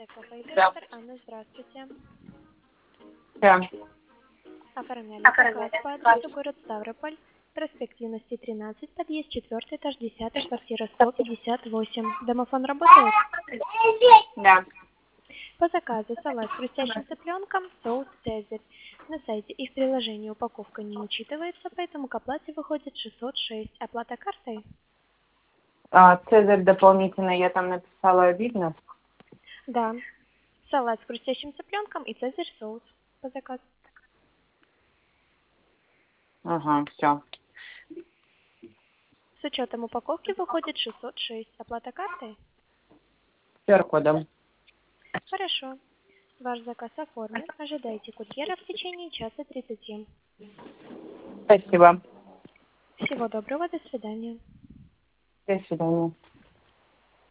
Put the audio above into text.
кафе Да. «Директор». Анна, здравствуйте. Да. Оформляли заказ по адресу город Ставрополь, проспект Юности 13, подъезд 4, этаж 10, квартира 158. Домофон работает? Да. По заказу салат с хрустящим цыпленком, соус «Цезарь». На сайте и в приложении упаковка не учитывается, поэтому к оплате выходит 606. Оплата картой? Цезарь дополнительно я там написала, видно? Да. Салат с хрустящим цыпленком и «Цезарь» соус по заказу. Ага, все. С учетом упаковки выходит 606. Оплата картой? QR-кодом. Хорошо. Ваш заказ оформлен. Ожидайте курьера в течение часа 30. Спасибо. Всего доброго. До свидания. До свидания.